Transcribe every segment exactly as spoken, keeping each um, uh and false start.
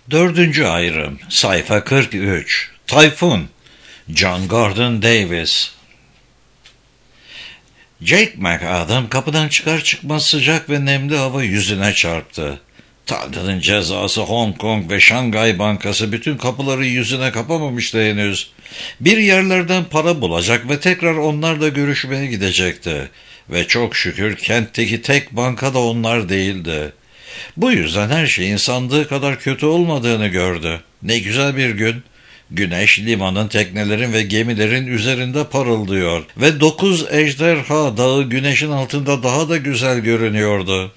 Dördüncü ayrım, sayfa kırk üç. Tayfun, John Gordon Davis. Jake McAdam kapıdan çıkar çıkmaz sıcak ve nemli hava yüzüne çarptı. Tanrı'nın cezası, Hong Kong ve Şangay Bankası bütün kapıları yüzüne kapamamıştı henüz. Bir yerlerden para bulacak ve tekrar onlarla görüşmeye gidecekti. Ve çok şükür kentteki tek banka da onlar değildi. Bu yüzden her şeyin sandığı kadar kötü olmadığını gördü. Ne güzel bir gün. Güneş limanın, teknelerin ve gemilerin üzerinde parıldıyor ve dokuz ejderha dağı güneşin altında daha da güzel görünüyordu.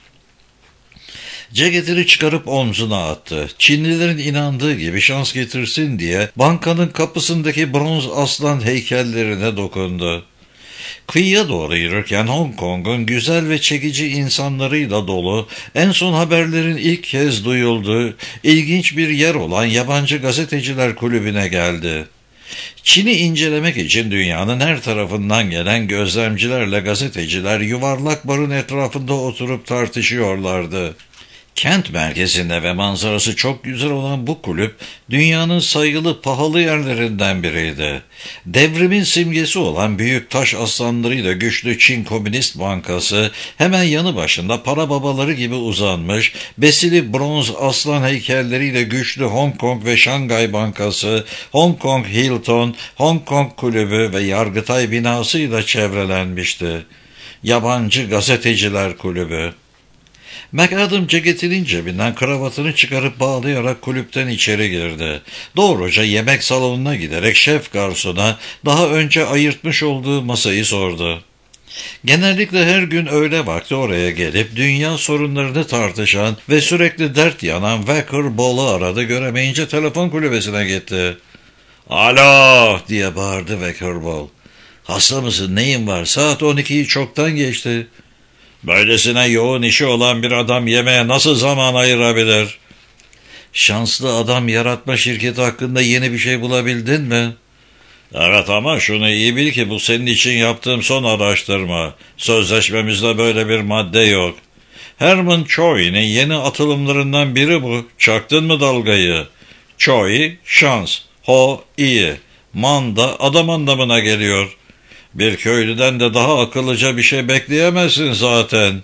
Ceketini çıkarıp omzuna attı. Çinlilerin inandığı gibi şans getirsin diye bankanın kapısındaki bronz aslan heykellerine dokundu. Kıyıya doğru yürürken Hong Kong'un güzel ve çekici insanlarıyla dolu, en son haberlerin ilk kez duyulduğu ilginç bir yer olan Yabancı Gazeteciler Kulübü'ne geldi. Çin'i incelemek için dünyanın her tarafından gelen gözlemcilerle gazeteciler yuvarlak barın etrafında oturup tartışıyorlardı. Kent merkezinde ve manzarası çok güzel olan bu kulüp, dünyanın sayılı pahalı yerlerinden biriydi. Devrimin simgesi olan büyük taş aslanlarıyla güçlü Çin Komünist Bankası, hemen yanı başında para babaları gibi uzanmış, besili bronz aslan heykelleriyle güçlü Hong Kong ve Şangay Bankası, Hong Kong Hilton, Hong Kong Kulübü ve Yargıtay binasıyla çevrelenmişti. Yabancı Gazeteciler Kulübü. McAdam ceketinin cebinden kravatını çıkarıp bağlayarak kulüpten içeri girdi. Doğruca yemek salonuna giderek şef garsona daha önce ayırtmış olduğu masayı sordu. Genellikle her gün öğle vakti oraya gelip dünya sorunlarını tartışan ve sürekli dert yanan Wacker Ball'u aradı, göremeyince telefon kulübesine gitti. "Alo!" diye bağırdı Wacker Ball. "Hasta mısın, neyin var? Saat on ikiyi çoktan geçti." "Böylesine yoğun işi olan bir adam yemeğe nasıl zaman ayırabilir?" "Şanslı adam yaratma şirketi hakkında yeni bir şey bulabildin mi?" "Evet, ama şunu iyi bil ki bu senin için yaptığım son araştırma. Sözleşmemizde böyle bir madde yok. Herman Choi'nin yeni atılımlarından biri bu. Çaktın mı dalgayı? Choi, şans. Ho, iyi. Man da adam anlamına geliyor. Bir köylüden de daha akıllıca bir şey bekleyemezsin zaten."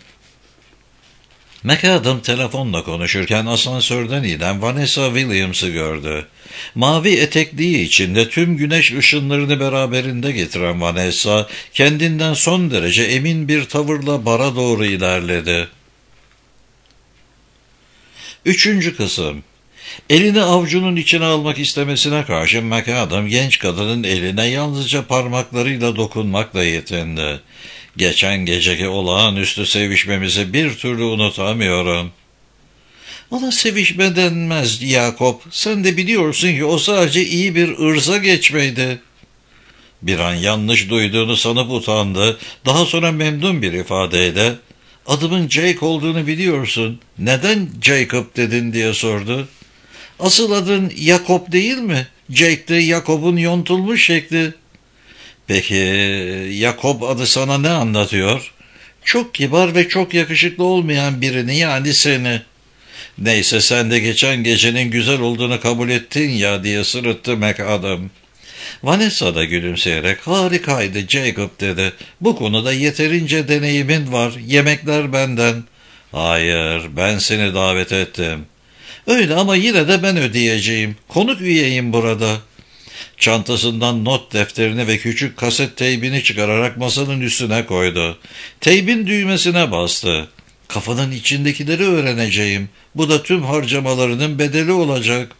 McAdam telefonla konuşurken asansörden inen Vanessa Williams'ı gördü. Mavi etekliği içinde tüm güneş ışınlarını beraberinde getiren Vanessa, kendinden son derece emin bir tavırla bara doğru ilerledi. Üçüncü kısım. Elini avcunun içine almak istemesine karşın McAdam genç kadının eline yalnızca parmaklarıyla dokunmakla yetindi. "Geçen geceki olağanüstü sevişmemizi bir türlü unutamıyorum." "Ona sevişme denmez Jakob. Sen de biliyorsun ki o sadece iyi bir ırza geçmeydi." Bir an yanlış duyduğunu sanıp utandı. Daha sonra memnun bir ifadeyle, "Adımın Jake olduğunu biliyorsun. Neden Jacob dedin?" diye sordu. "Asıl adın Jakob değil mi? Jake de Jakob'un yontulmuş şekli." "Peki Jakob adı sana ne anlatıyor?" "Çok kibar ve çok yakışıklı olmayan birini, yani seni." "Neyse, sen de geçen gecenin güzel olduğunu kabul ettin ya," diye sırıttı McAdam. Vanessa da gülümseyerek, "Harikaydı Jacob," dedi. "Bu konuda yeterince deneyimin var. Yemekler benden." "Hayır, ben seni davet ettim." "Öyle ama yine de ben ödeyeceğim. Konuk üyeyim burada." Çantasından not defterini ve küçük kaset teybini çıkararak masanın üstüne koydu. Teybin düğmesine bastı. "Kafanın içindekileri öğreneceğim. Bu da tüm harcamalarının bedeli olacak."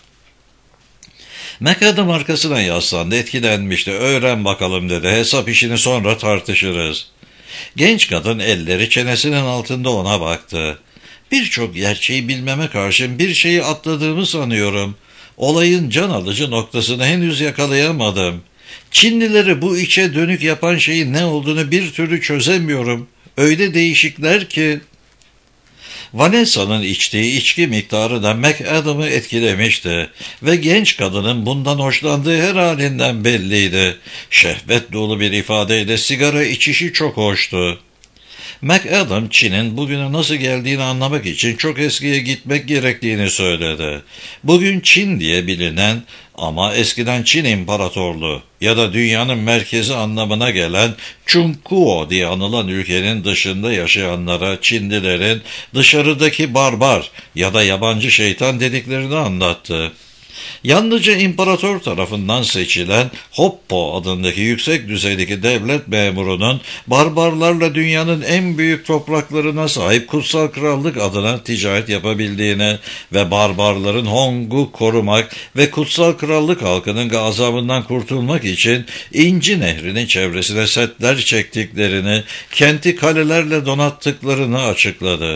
McAdam arkasına yaslandı, etkilenmişti. "Öğren bakalım," dedi. "Hesap işini sonra tartışırız." Genç kadın elleri çenesinin altında ona baktı. "Birçok gerçeği bilmeme karşın bir şeyi atladığımı sanıyorum. Olayın can alıcı noktasını henüz yakalayamadım. Çinlileri bu içe dönük yapan şeyin ne olduğunu bir türlü çözemiyorum. Öyle değişikler ki." Vanessa'nın içtiği içki miktarı da McAdam'ı etkilemişti ve genç kadının bundan hoşlandığı her halinden belliydi. Şehvet dolu bir ifadeyle sigara içişi çok hoştu. McAdam, Çin'in bugüne nasıl geldiğini anlamak için çok eskiye gitmek gerektiğini söyledi. Bugün Çin diye bilinen ama eskiden Çin İmparatorluğu ya da dünyanın merkezi anlamına gelen Chungkuo diye anılan ülkenin dışında yaşayanlara Çinlilerin dışarıdaki barbar ya da yabancı şeytan dediklerini anlattı. Yalnızca imparator tarafından seçilen Hoppo adındaki yüksek düzeydeki devlet memurunun barbarlarla dünyanın en büyük topraklarına sahip Kutsal Krallık adına ticaret yapabildiğini ve barbarların Hong'u korumak ve Kutsal Krallık halkının gazabından kurtulmak için İnci Nehri'nin çevresine setler çektiklerini, kenti kalelerle donattıklarını açıkladı.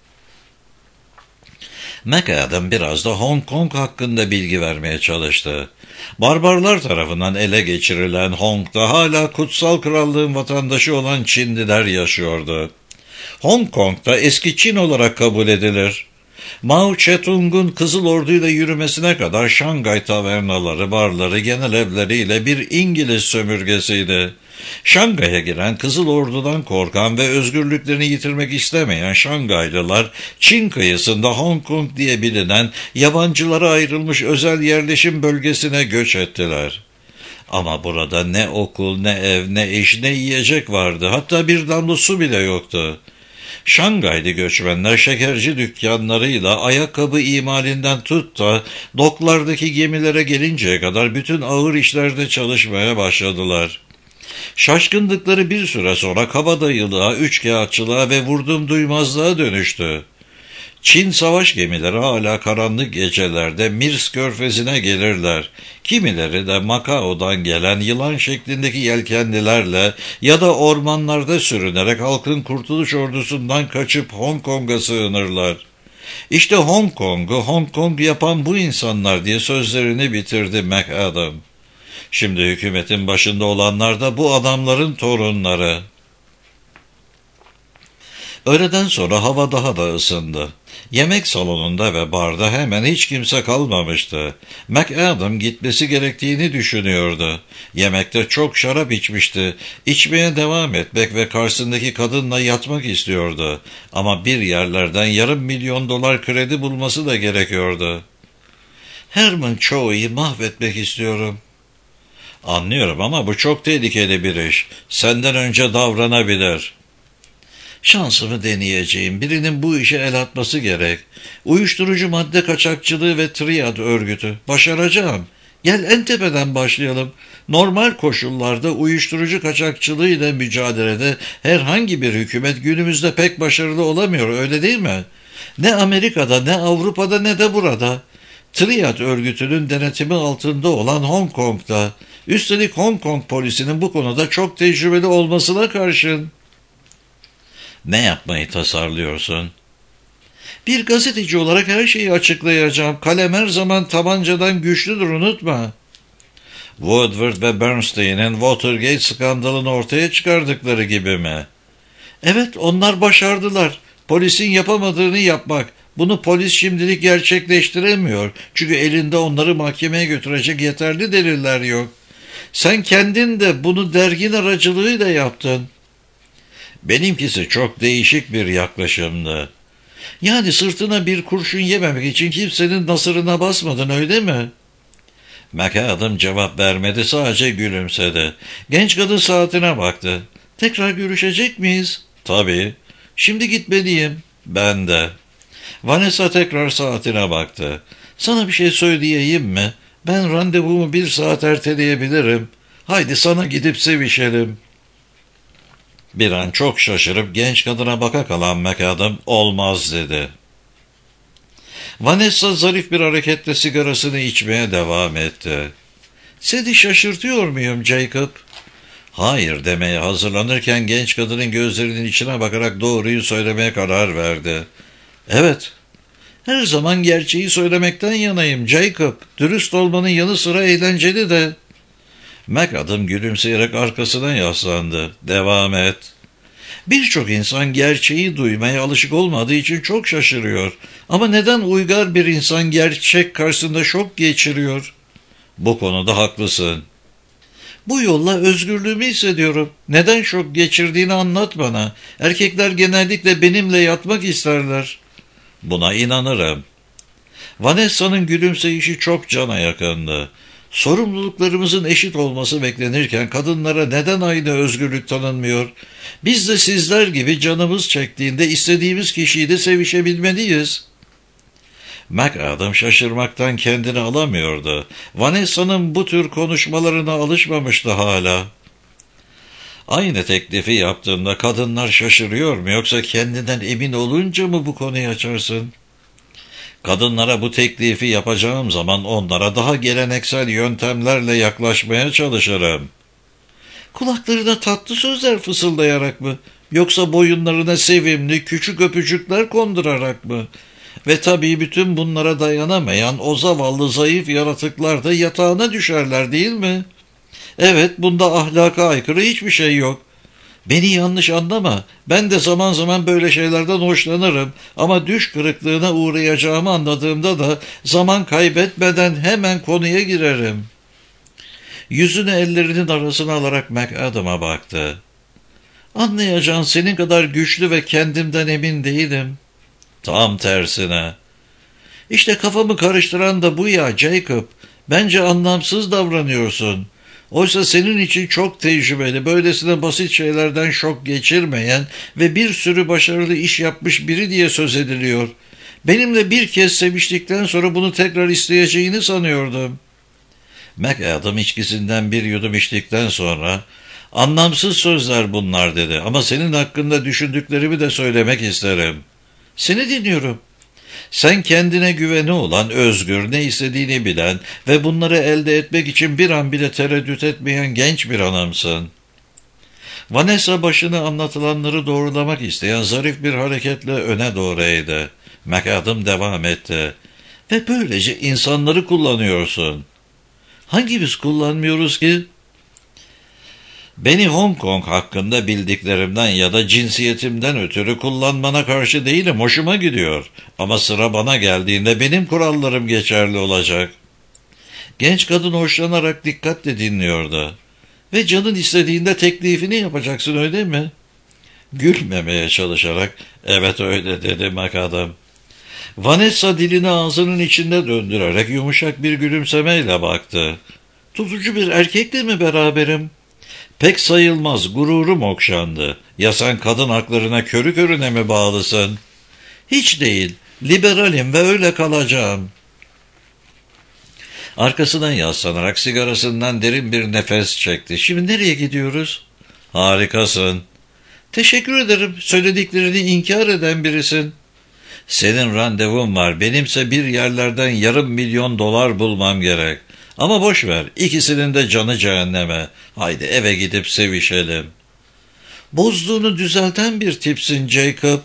McAdam biraz da Hong Kong hakkında bilgi vermeye çalıştı. Barbarlar tarafından ele geçirilen Hong'da hala Kutsal Krallığın vatandaşı olan Çinliler yaşıyordu. Hong Kong'da eski Çin olarak kabul edilir. Mao Zedong'un Kızıl Ordu'yla yürümesine kadar Şangay tavernaları, barları, genel evleriyle bir İngiliz sömürgesiydi. Şangay'a giren, Kızıl Ordu'dan korkan ve özgürlüklerini yitirmek istemeyen Şangaylılar, Çin kıyısında Hong Kong diye bilinen yabancılara ayrılmış özel yerleşim bölgesine göç ettiler. Ama burada ne okul, ne ev, ne iş, ne yiyecek vardı. Hatta bir damla su bile yoktu. Şangaylı göçmenler şekerci dükkanlarıyla ayakkabı imalinden tut da doklardaki gemilere gelinceye kadar bütün ağır işlerde çalışmaya başladılar. Şaşkınlıkları bir süre sonra kabadayılığa, üçkağıtçılığa ve vurdum duymazlığa dönüştü. Çin savaş gemileri hala karanlık gecelerde Mirs körfezine gelirler. Kimileri de Macao'dan gelen yılan şeklindeki yelkenlilerle ya da ormanlarda sürünerek halkın kurtuluş ordusundan kaçıp Hong Kong'a sığınırlar. İşte Hong Kong'u Hong Kong yapan bu insanlar diye sözlerini bitirdi McAdam. Şimdi hükümetin başında olanlar da bu adamların torunları. Öğleden sonra hava daha da ısındı. Yemek salonunda ve barda hemen hiç kimse kalmamıştı. McAdam gitmesi gerektiğini düşünüyordu. Yemekte çok şarap içmişti. İçmeye devam etmek ve karşısındaki kadınla yatmak istiyordu. Ama bir yerlerden yarım milyon dolar kredi bulması da gerekiyordu. Herman Choi'yi mahvetmek istiyorum. Anlıyorum ama bu çok tehlikeli bir iş. Senden önce davranabilir. Şansımı deneyeceğim. Birinin bu işe el atması gerek. Uyuşturucu madde kaçakçılığı ve Triad örgütü. Başaracağım. Gel en tepeden başlayalım. Normal koşullarda uyuşturucu kaçakçılığı ile mücadelede herhangi bir hükümet günümüzde pek başarılı olamıyor, öyle değil mi? Ne Amerika'da, ne Avrupa'da, ne de burada. Triad örgütünün denetimi altında olan Hong Kong'da. Üstelik Hong Kong polisinin bu konuda çok tecrübeli olmasına karşın. Ne yapmayı tasarlıyorsun? Bir gazeteci olarak her şeyi açıklayacağım. Kalem her zaman tabancadan güçlüdür, unutma. Woodward ve Bernstein'in Watergate skandalını ortaya çıkardıkları gibi mi? Evet, onlar başardılar. Polisin yapamadığını yapmak. Bunu polis şimdilik gerçekleştiremiyor. Çünkü elinde onları mahkemeye götürecek yeterli deliller yok. Sen kendin de bunu dergin aracılığıyla yaptın. Benimkisi çok değişik bir yaklaşımdı. Yani sırtına bir kurşun yememek için kimsenin nasırına basmadın, öyle mi? McAdam cevap vermedi, sadece gülümsedi. Genç kadın saatine baktı. Tekrar görüşecek miyiz? Tabii. Şimdi gitmeliyim. Ben de. Vanessa tekrar saatine baktı. Sana bir şey söyleyeyim mi? Ben randevumu bir saat erteleyebilirim. Haydi sana gidip sevişelim. Bir an çok şaşırıp genç kadına baka kalan McAdam olmaz dedi. Vanessa zarif bir hareketle sigarasını içmeye devam etti. Seni şaşırtıyor muyum Jacob? Hayır demeye hazırlanırken genç kadının gözlerinin içine bakarak doğruyu söylemeye karar verdi. Evet, her zaman gerçeği söylemekten yanayım Jacob. Dürüst olmanın yanı sıra eğlenceli de. McAdam gülümseyerek arkasına yaslandı. Devam et. Birçok insan gerçeği duymaya alışık olmadığı için çok şaşırıyor. Ama neden uygar bir insan gerçek karşısında şok geçiriyor? Bu konuda haklısın. Bu yolla özgürlüğümü hissediyorum. Neden şok geçirdiğini anlat bana. Erkekler genellikle benimle yatmak isterler. Buna inanırım. Vanessa'nın gülümseyişi çok cana yakındı. Sorumluluklarımızın eşit olması beklenirken kadınlara neden aynı özgürlük tanınmıyor? Biz de sizler gibi canımız çektiğinde istediğimiz kişiyle sevişebilmeliyiz. McAdam şaşırmaktan kendini alamıyordu. Vanessa'nın bu tür konuşmalarına alışmamıştı hala. Aynı teklifi yaptığımda kadınlar şaşırıyor mu, yoksa kendinden emin olunca mı bu konuyu açarsın? Kadınlara bu teklifi yapacağım zaman onlara daha geleneksel yöntemlerle yaklaşmaya çalışırım. Kulaklarına tatlı sözler fısıldayarak mı, yoksa boyunlarına sevimli küçük öpücükler kondurarak mı? Ve tabii bütün bunlara dayanamayan o zavallı zayıf yaratıklar da yatağına düşerler, değil mi? Evet, bunda ahlaka aykırı hiçbir şey yok. Beni yanlış anlama, ben de zaman zaman böyle şeylerden hoşlanırım ama düş kırıklığına uğrayacağımı anladığımda da zaman kaybetmeden hemen konuya girerim. Yüzünü ellerinin arasına alarak McAdam'a baktı. Anlayacağın, senin kadar güçlü ve kendimden emin değilim. Tam tersine. İşte kafamı karıştıran da bu ya Jacob. Bence anlamsız davranıyorsun. Oysa senin için çok tecrübeli, böylesine basit şeylerden şok geçirmeyen ve bir sürü başarılı iş yapmış biri diye söz ediliyor. Benimle bir kez seviştikten sonra bunu tekrar isteyeceğini sanıyordum. McAdam içkisinden bir yudum içtikten sonra, anlamsız sözler bunlar dedi, ama senin hakkında düşündüklerimi de söylemek isterim. Seni dinliyorum. Sen kendine güveni olan, özgür, ne istediğini bilen ve bunları elde etmek için bir an bile tereddüt etmeyen genç bir hanımsın. Vanessa başını anlatılanları doğrulamak isteyen zarif bir hareketle öne doğru eğdi. McAdam devam etti. Ve böylece insanları kullanıyorsun. Hangimiz kullanmıyoruz ki? Beni Hong Kong hakkında bildiklerimden ya da cinsiyetimden ötürü kullanmana karşı değilim, hoşuma gidiyor. Ama sıra bana geldiğinde benim kurallarım geçerli olacak. Genç kadın hoşlanarak dikkatle dinliyordu. Ve canın istediğinde teklifini yapacaksın, öyle mi? Gülmemeye çalışarak, evet öyle dedi McAdam. Vanessa dilini ağzının içinde döndürerek yumuşak bir gülümsemeyle baktı. Tutucu bir erkekle mi beraberim? Pek sayılmaz, gururum okşandı. Ya sen kadın haklarına körü körüne mi bağlısın? Hiç değil, liberalim ve öyle kalacağım. Arkasından yaslanarak sigarasından derin bir nefes çekti. Şimdi nereye gidiyoruz? Harikasın. Teşekkür ederim, söylediklerini inkar eden birisin. Senin randevun var, benimse bir yerlerden yarım milyon dolar bulmam gerek. Ama boş ver, ikisinin de canı cehenneme. Haydi eve gidip sevişelim. Bozduğunu düzelten bir tipsin Jacob.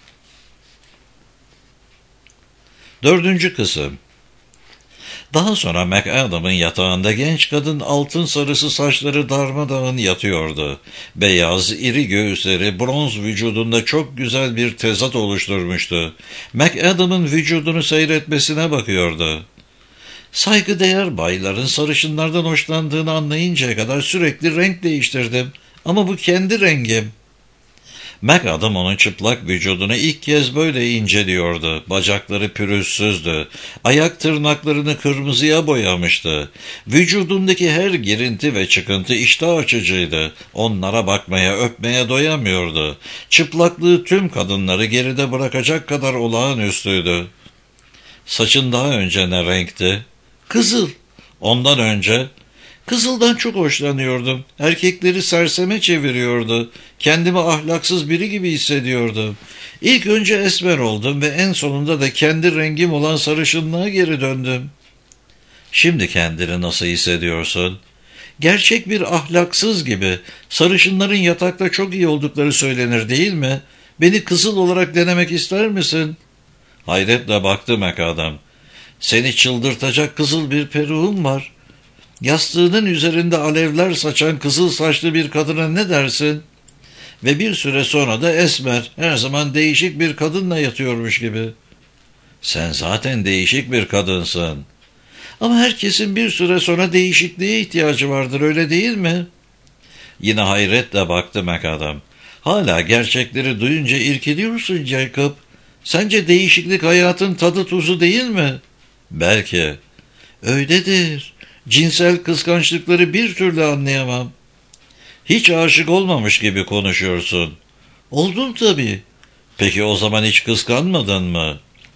Dördüncü kısım. Daha sonra McAdam'ın yatağında genç kadın altın sarısı saçları darmadağın yatıyordu. Beyaz, iri göğüsleri bronz vücudunda çok güzel bir tezat oluşturmuştu. McAdam'ın vücudunu seyretmesine bakıyordu. Saygıdeğer bayların sarışınlardan hoşlandığını anlayıncaya kadar sürekli renk değiştirdim. Ama bu kendi rengim. McAdam onun çıplak vücudunu ilk kez böyle inceliyordu. Bacakları pürüzsüzdü. Ayak tırnaklarını kırmızıya boyamıştı. Vücudundaki her girinti ve çıkıntı iştah açıcıydı. Onlara bakmaya, öpmeye doyamıyordu. Çıplaklığı tüm kadınları geride bırakacak kadar olağanüstüydü. Saçın daha önce ne renkti? Kızıl. Ondan önce... Kızıldan çok hoşlanıyordum. Erkekleri serseme çeviriyordu. Kendimi ahlaksız biri gibi hissediyordum. İlk önce esmer oldum ve en sonunda da kendi rengim olan sarışınlığa geri döndüm. Şimdi kendini nasıl hissediyorsun? Gerçek bir ahlaksız gibi. Sarışınların yatakta çok iyi oldukları söylenir, değil mi? Beni kızıl olarak denemek ister misin? Hayretle baktı McAdam. Seni çıldırtacak kızıl bir peruğum var. Yastığının üzerinde alevler saçan kızıl saçlı bir kadına ne dersin? Ve bir süre sonra da esmer, her zaman değişik bir kadınla yatıyormuş gibi. Sen zaten değişik bir kadınsın. Ama herkesin bir süre sonra değişikliğe ihtiyacı vardır, öyle değil mi? Yine hayretle baktı McAdam. Hala gerçekleri duyunca irkiliyorsun Jacob. Sence değişiklik hayatın tadı tuzu değil mi? Belki. Öyledir. Cinsel kıskançlıkları bir türlü anlayamam. Hiç aşık olmamış gibi konuşuyorsun. Oldum tabii. Peki o zaman hiç kıskanmadın mı?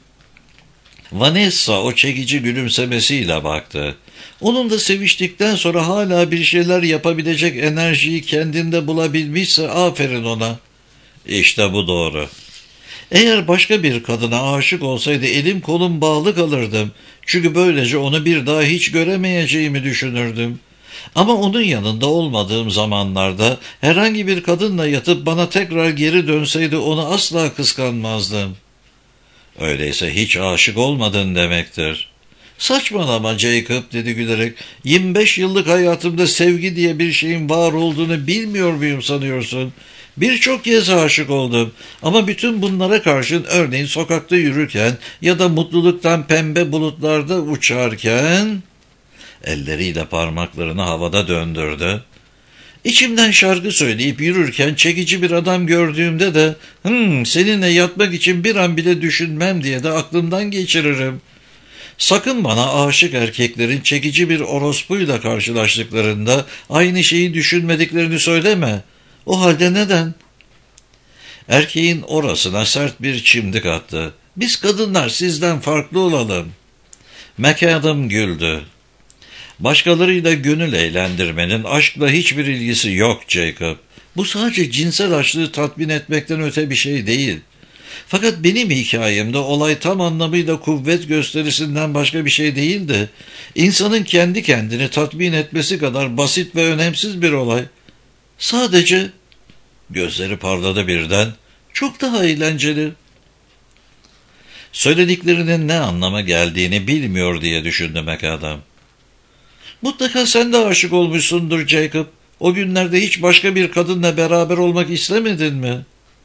Vanessa o çekici gülümsemesiyle baktı. Onun da seviştikten sonra hala bir şeyler yapabilecek enerjiyi kendinde bulabilmişse aferin ona. İşte bu doğru. Eğer başka bir kadına aşık olsaydı elim kolum bağlı kalırdım. Çünkü böylece onu bir daha hiç göremeyeceğimi düşünürdüm. Ama onun yanında olmadığım zamanlarda herhangi bir kadınla yatıp bana tekrar geri dönseydi onu asla kıskanmazdım. Öyleyse hiç aşık olmadın demektir. Saçmalama Jacob, dedi gülerek. yirmi beş yıllık hayatımda sevgi diye bir şeyin var olduğunu bilmiyor muyum sanıyorsun? Birçok kez aşık oldum ama bütün bunlara karşın, örneğin sokakta yürürken ya da mutluluktan pembe bulutlarda uçarken, elleriyle parmaklarını havada döndürdü. İçimden şarkı söyleyip yürürken çekici bir adam gördüğümde de hmm, seninle yatmak için bir an bile düşünmem diye de aklımdan geçiririm. Sakın bana aşık erkeklerin çekici bir orospuyla karşılaştıklarında aynı şeyi düşünmediklerini söyleme. O halde neden? Erkeğin orasına sert bir çimdik attı. Biz kadınlar sizden farklı olalım. McAdam güldü. Başkalarıyla gönül eğlendirmenin aşkla hiçbir ilgisi yok Jacob. Bu sadece cinsel açlığı tatmin etmekten öte bir şey değil. Fakat benim hikayemde olay tam anlamıyla kuvvet gösterisinden başka bir şey değildi. İnsanın kendi kendini tatmin etmesi kadar basit ve önemsiz bir olay. Sadece, gözleri parladı birden, çok daha eğlenceli. Söylediklerinin ne anlama geldiğini bilmiyor diye düşündü McAdam. Mutlaka sen de aşık olmuşsundur Jacob. O günlerde hiç başka bir kadınla beraber olmak istemedin mi?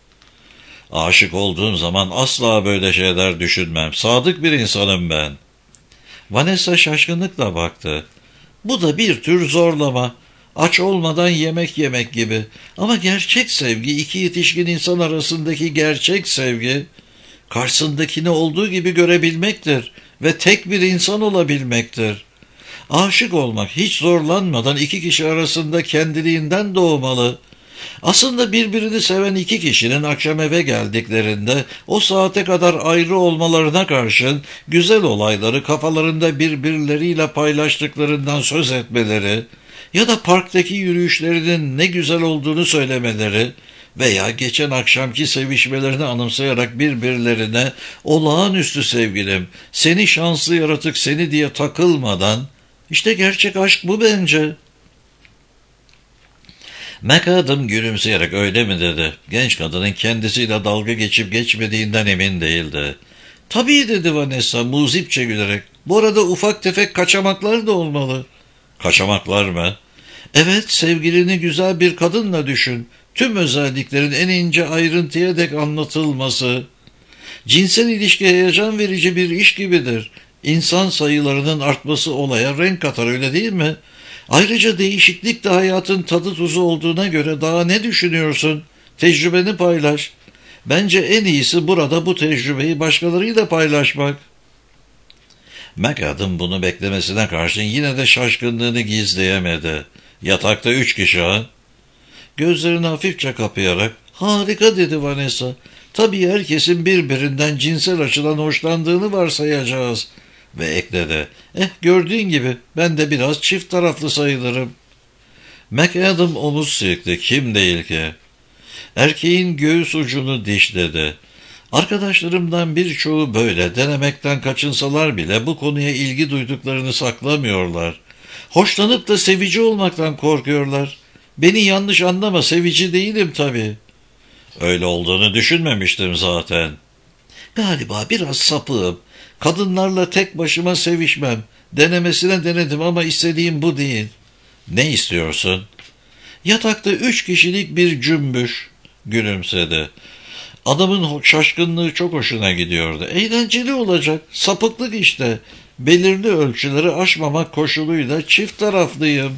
Aşık olduğum zaman asla böyle şeyler düşünmem. Sadık bir insanım ben. Vanessa şaşkınlıkla baktı. Bu da bir tür zorlama. Aç olmadan yemek yemek gibi. Ama gerçek sevgi, iki yetişkin insan arasındaki gerçek sevgi, karşısındakini olduğu gibi görebilmektir ve tek bir insan olabilmektir. Aşık olmak hiç zorlanmadan iki kişi arasında kendiliğinden doğmalı. Aslında birbirini seven iki kişinin akşam eve geldiklerinde o saate kadar ayrı olmalarına karşın güzel olayları kafalarında birbirleriyle paylaştıklarından söz etmeleri ya da parktaki yürüyüşlerinin ne güzel olduğunu söylemeleri veya geçen akşamki sevişmelerini anımsayarak birbirlerine olağanüstü sevgilim, seni şanslı yaratık seni diye takılmadan, işte gerçek aşk bu bence. McAdam gülümseyerek öyle mi dedi. Genç kadının kendisiyle dalga geçip geçmediğinden emin değildi. Tabii dedi Vanessa muzipçe gülerek. Bu arada ufak tefek kaçamaklar da olmalı. Kaçamaklar mı? Evet, sevgilini güzel bir kadınla düşün. Tüm özelliklerin en ince ayrıntıya dek anlatılması. Cinsel ilişki heyecan verici bir iş gibidir. İnsan sayılarının artması olaya renk katar, öyle değil mi? Ayrıca değişiklik de hayatın tadı tuzu olduğuna göre daha ne düşünüyorsun? Tecrübeni paylaş. Bence en iyisi burada bu tecrübeyi başkalarıyla paylaşmak. McAdam bunu beklemesine karşın yine de şaşkınlığını gizleyemedi. Yatakta üç kişi ha? Gözlerini hafifçe kapayarak, harika dedi Vanessa. Tabii herkesin birbirinden cinsel açıdan hoşlandığını varsayacağız. Ve ekledi, eh gördüğün gibi ben de biraz çift taraflı sayılırım. McAdam omuz silkti, kim değil ki? Erkeğin göğüs ucunu dişledi. Arkadaşlarımdan birçoğu böyle, denemekten kaçınsalar bile bu konuya ilgi duyduklarını saklamıyorlar. Hoşlanıp da sevici olmaktan korkuyorlar. Beni yanlış anlama, sevici değilim tabii. Öyle olduğunu düşünmemiştim zaten. Galiba biraz sapığım. Kadınlarla tek başıma sevişmem. Denemesine denedim ama istediğim bu değil. Ne istiyorsun? Yatakta üç kişilik bir cümbüş. Gülümsedi. Adamın şaşkınlığı çok hoşuna gidiyordu. Eğlenceli olacak. Sapıklık işte. belirli ölçüleri aşmamak koşuluyla çift taraflıyım.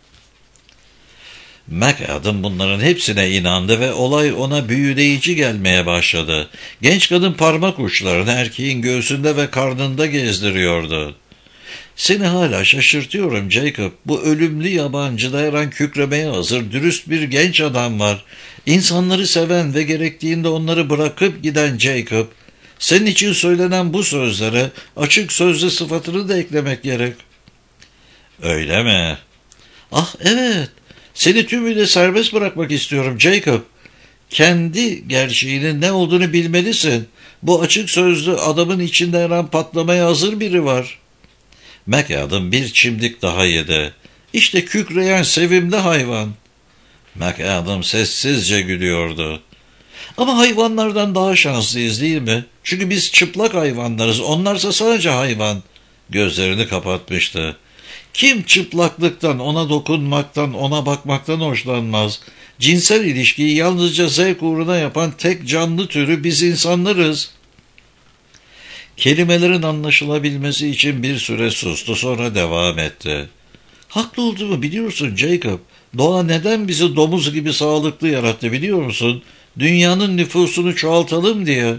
McAdam bunların hepsine inandı ve olay ona büyüleyici gelmeye başladı. Genç kadın parmak uçlarını erkeğin göğsünde ve karnında gezdiriyordu. Seni hala şaşırtıyorum Jacob. Bu ölümlü yabancıda her an kükremeye hazır dürüst bir genç adam var. İnsanları seven ve gerektiğinde onları bırakıp giden Jacob. Senin için söylenen bu sözlere açık sözlü sıfatını da eklemek gerek. Öyle mi? Ah evet. Seni tümüyle serbest bırakmak istiyorum Jacob. Kendi gerçeğinin ne olduğunu bilmelisin. Bu açık sözlü adamın içinde her an patlamaya hazır biri var. McAdam bir çimdik daha yedi. İşte kükreyen sevimli hayvan. McAdam sessizce gülüyordu. Ama hayvanlardan daha şanslıyız değil mi? Çünkü biz çıplak hayvanlarız, onlarsa sadece hayvan. Gözlerini kapatmıştı. Kim çıplaklıktan, ona dokunmaktan, ona bakmaktan hoşlanmaz? Cinsel ilişkiyi yalnızca zevk uğruna yapan tek canlı türü biz insanlarız. Kelimelerin anlaşılabilmesi için bir süre sustu, sonra devam etti. Haklı olduğumu biliyorsun Jacob. Doğa neden bizi domuz gibi sağlıklı yarattı biliyor musun? Dünyanın nüfusunu çoğaltalım diye.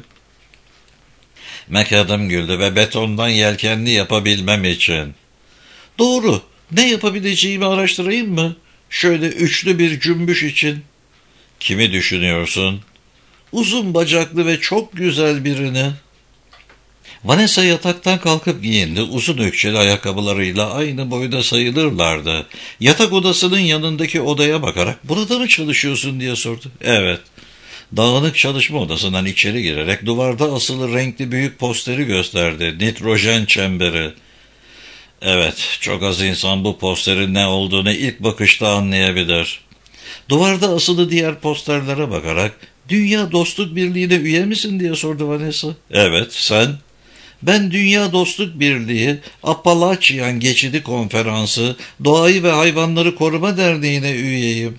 McAdam güldü ve betondan yelkenli yapabilmem için. Doğru. Ne yapabileceğimi araştırayım mı? Şöyle üçlü bir cümbüş için. Kimi düşünüyorsun? Uzun bacaklı ve çok güzel birini. Vanessa yataktan kalkıp giyindi. Uzun ökçeli ayakkabılarıyla aynı boyda sayılırlardı. Yatak odasının yanındaki odaya bakarak "Burada mı çalışıyorsun?" diye sordu. Evet. Dağınık çalışma odasından içeri girerek duvarda asılı renkli büyük posteri gösterdi. Nitrojen çemberi. Evet, çok az insan bu posterin ne olduğunu ilk bakışta anlayabilir. Duvarda asılı diğer posterlere bakarak "Dünya Dostluk Birliği'ne üye misin?" diye sordu Vanessa. Evet, sen? Ben Dünya Dostluk Birliği, Appalachian Geçidi Konferansı, Doğayı ve Hayvanları Koruma Derneği'ne üyeyim.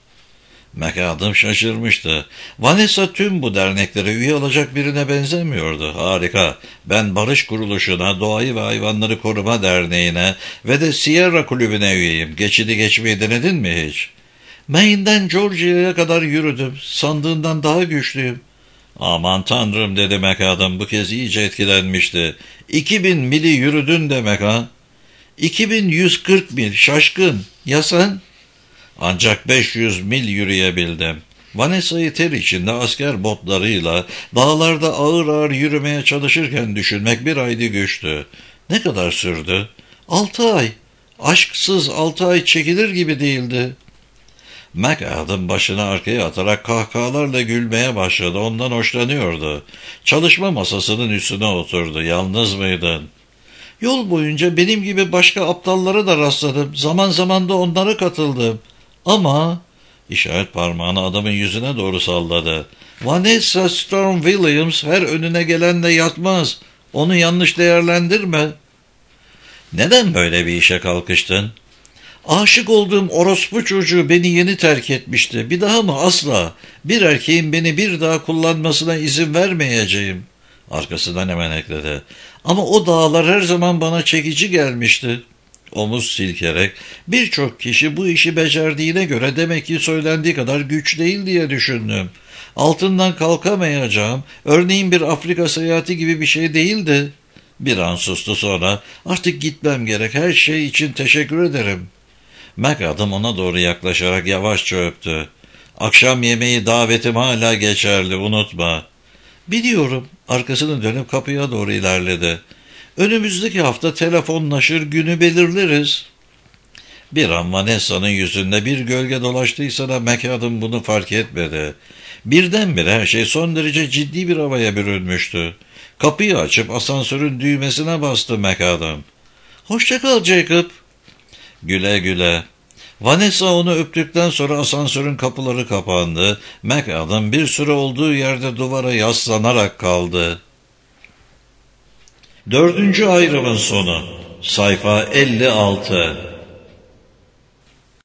McAdam şaşırmıştı. Vanessa tüm bu derneklere üye olacak birine benzemiyordu. Harika. Ben Barış Kuruluşu'na, Doğayı ve Hayvanları Koruma Derneği'ne ve de Sierra Kulübü'ne üyeyim. Geçidi geçmeyi denedin mi hiç? Maine'den Georgia'ya kadar yürüdüm. Sandığından daha güçlüyüm. Aman tanrım dedi McAdam, bu kez iyice etkilenmişti. İki bin mili yürüdün demek ha? İki bin yüz kırk mil, şaşkın. Ya sen? Ancak beş yüz mil yürüyebildim. Vanessa'yı ter içinde asker botlarıyla dağlarda ağır ağır yürümeye çalışırken düşünmek bir aydı güçtü. Ne kadar sürdü? Altı ay. Aşksız altı ay çekilir gibi değildi. McAdam başını arkaya atarak kahkahalarla gülmeye başladı. Ondan hoşlanıyordu. Çalışma masasının üstüne oturdu. Yalnız mıydın? Yol boyunca benim gibi başka aptallara da rastladım. Zaman zaman da onlara katıldım. Ama... işaret parmağını adamın yüzüne doğru salladı. Vanessa Storm Williams her önüne gelenle yatmaz. Onu yanlış değerlendirme. Neden böyle bir işe kalkıştın? Aşık olduğum orospu çocuğu beni yeni terk etmişti. Bir daha mı? Asla. Bir erkeğin beni bir daha kullanmasına izin vermeyeceğim. Arkasından hemen ekledi. Ama o dağlar her zaman bana çekici gelmişti. Omuz silkerek, birçok kişi bu işi becerdiğine göre demek ki söylendiği kadar güç değil diye düşündüm. Altından kalkamayacağım, örneğin bir Afrika seyahati gibi bir şey değildi. Bir an sustu, sonra artık gitmem gerek, her şey için teşekkür ederim. McAdam ona doğru yaklaşarak yavaşça öptü. Akşam yemeği davetim hala geçerli, unutma. Biliyorum. Arkasını dönüp kapıya doğru ilerledi. Önümüzdeki hafta telefonlaşır, günü belirleriz. Bir an Vanessa'nın yüzünde bir gölge dolaştıysa da McAdam bunu fark etmedi. Birdenbire her şey son derece ciddi bir havaya bürünmüştü. Kapıyı açıp asansörün düğmesine bastı McAdam. Hoşça kal Jacob. Güle güle. Vanessa onu öptükten sonra asansörün kapıları kapandı. McAdam bir süre olduğu yerde duvara yaslanarak kaldı. Dördüncü ayrımın sonu. Sayfa elli altı.